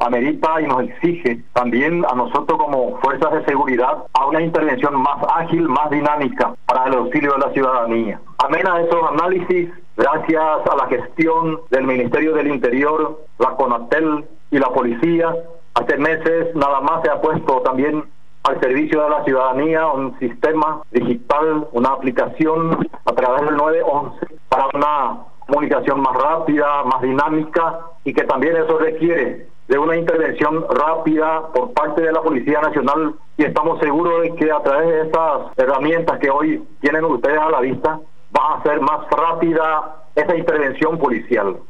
amerita y nos exige también a nosotros como fuerzas de seguridad a una intervención más ágil, más dinámica para el auxilio de la ciudadanía. Amén a esos análisis, gracias a la gestión del Ministerio del Interior, la CONATEL y la policía, hace meses nada más se ha puesto también al servicio de la ciudadanía un sistema digital, una aplicación a través del 911 para una comunicación más rápida, más dinámica, y que también eso requiere de una intervención rápida por parte de la Policía Nacional, y estamos seguros de que a través de estas herramientas que hoy tienen ustedes a la vista va a ser más rápida esa intervención policial.